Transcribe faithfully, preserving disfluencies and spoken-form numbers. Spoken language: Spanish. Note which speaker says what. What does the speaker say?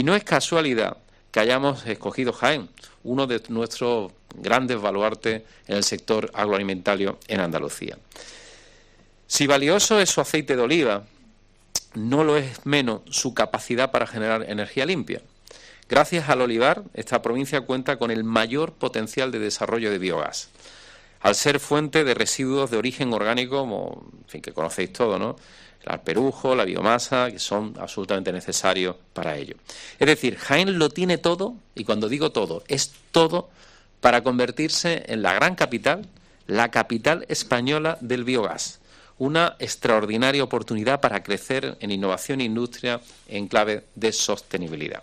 Speaker 1: Y no es casualidad que hayamos escogido Jaén, uno de nuestros grandes baluartes en el sector agroalimentario en Andalucía. Si valioso es su aceite de oliva, no lo es menos su capacidad para generar energía limpia. Gracias al olivar, esta provincia cuenta con el mayor potencial de desarrollo de biogás, al ser fuente de residuos de origen orgánico, como, en fin, que conocéis todo, ¿no? El alperujo, la biomasa, que son absolutamente necesarios para ello. Es decir, Jaén lo tiene todo, y cuando digo todo, es todo para convertirse en la gran capital, la capital española del biogás. Una extraordinaria oportunidad para crecer en innovación e industria en clave de sostenibilidad.